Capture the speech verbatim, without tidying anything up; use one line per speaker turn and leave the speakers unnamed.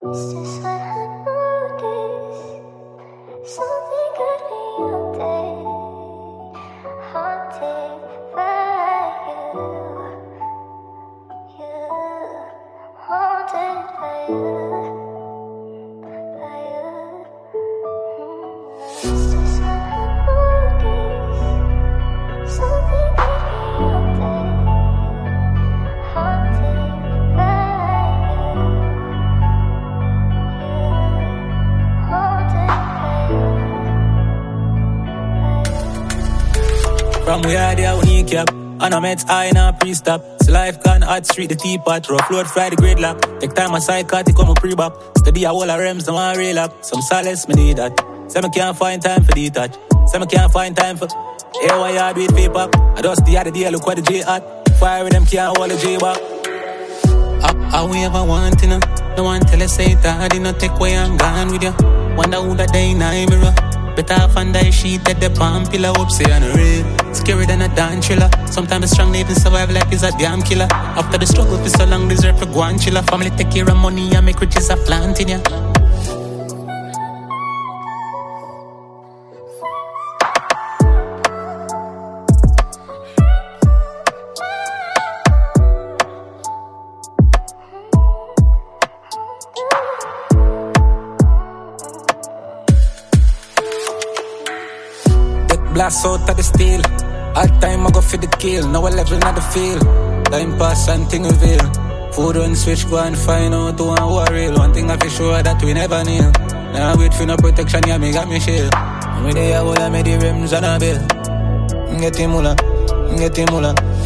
It's just what I noticed. Something got me out there, haunted by you. You, haunted by you, by you. It's just what I noticed. Something got me out there, haunted by you.
From we are there, we need cap. And I met I in a pre-stop. So life gone hot street, the teapot. Rough load, fry the grade lock. Take time aside, cut it come a pre-bop. Study a whole of rems, no one real up. Some solace, me need that. Say me can't find time for detach. Say me can't find time for. Hey, why you do it for pop? I just the other day, look what the J at. Fire with them can't hold the J back. All we ever want, you know. No one tell us say that, you know, take away I'm gone with you. Wonder who that day in a mirror. Better off under the sheet that the palm pillar up, say on the real. Scary than a damn thriller. Sometimes the strong even survive like it's a damn killer. After the struggle for so long, deserve for go and chiller. Family take care of money and make riches a plant in ya. Blast out of the steel. All time I go for the kill. Now I level not the field. Time pass and thing reveal. Food on switch, go and find out who and who are real. One thing I feel sure that we never kneel. Now I wait for no protection, yeah, me got me shield. And with the I made the rims and a bill. Get him mula, get him mula.